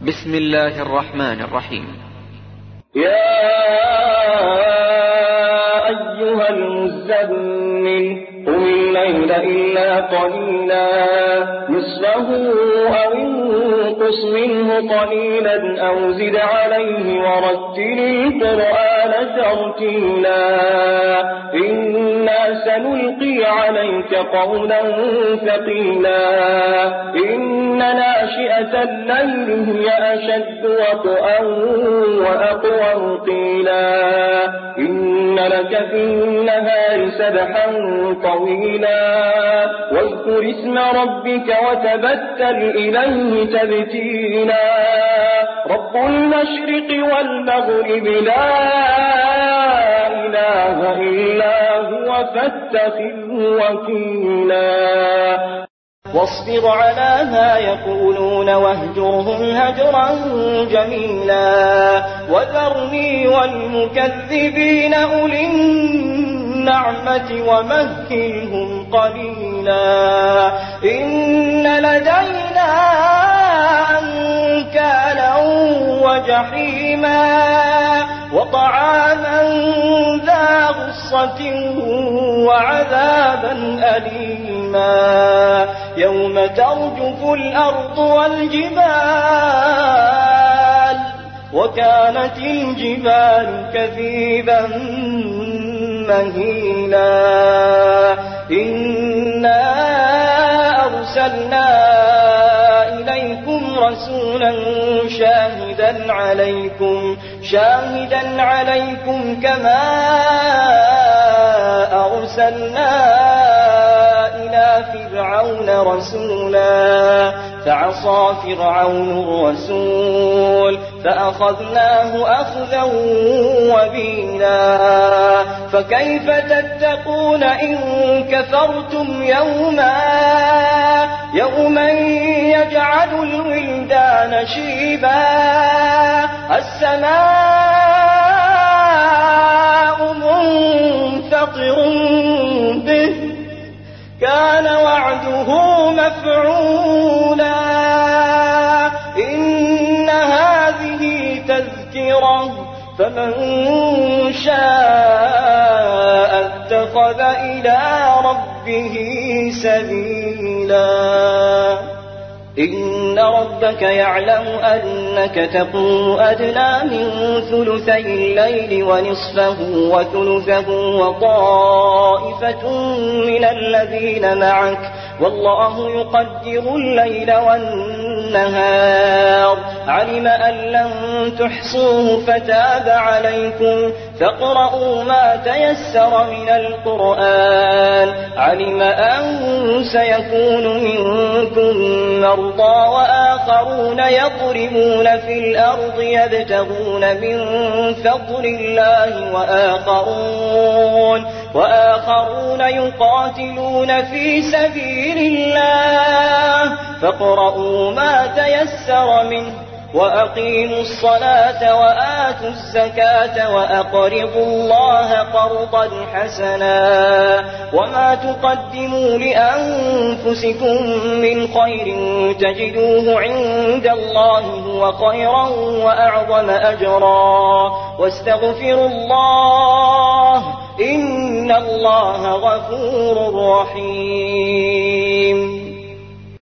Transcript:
بسم الله الرحمن الرحيم. يا أيها المزمل قم الليل إلا قليلا نصفه أو انقص منه قليلا أو زد عليه ورتل القرآن ترتيلا إنا سنلقي عليك قولا ثقيلا إن ناشئة الليل هي أشد وطئا وأقوم قيلا إن لك في النهار سبحا طويلا واذكر اسم ربك وتبتل إليه تبتيلا رب المشرق والمغرب لا إله إلا هو فاتخذه وكيلا واصبر على ما يقولون واهجرهم هجرا جميلا وذرني والمكذبين أولي النعمة ومهلهم قليلا إن لدينا أنكالا وجحيما وطعاما ذا غصة وعذابا أليما يوم ترجف الأرض والجبال وكانت الجبال كثيبا مهيلا إنا أرسلنا إليكم رسولا شاهدا عليكم كما أرسلنا إلى فرعون رسولا فعصى فرعون الرسول فأخذناه أخذا وبيلا فكيف تتقون إن كفرتم يوما يجعل الولدان شيبا السماء منفطر به كان وعده مفعولا إن هذه تذكرة فمن شاء اتخذ إلى ربه سبيلا إن ربك يعلم أنك تقوم أدنى من ثلثي الليل ونصفه وثلثه وطائفة من الذين معك والله يقدر الليل والنهار علم أن لن تحصوه فتاب عليكم فاقرؤوا ما تيسر من القرآن علم أن سيكون منكم مرضى وآخرون يضربون في الأرض يبتغون من فضل الله وآخرون يقاتلون في سبيل الله فاقرؤوا ما تيسر منه وأقيموا الصلاة وآتوا الزكاة وأقرضوا الله قرضا حسنا وما تقدموا لأنفسكم من خير تجدوه عند الله هو خيرا وأعظم أجرا واستغفروا الله إن الله غفور رحيم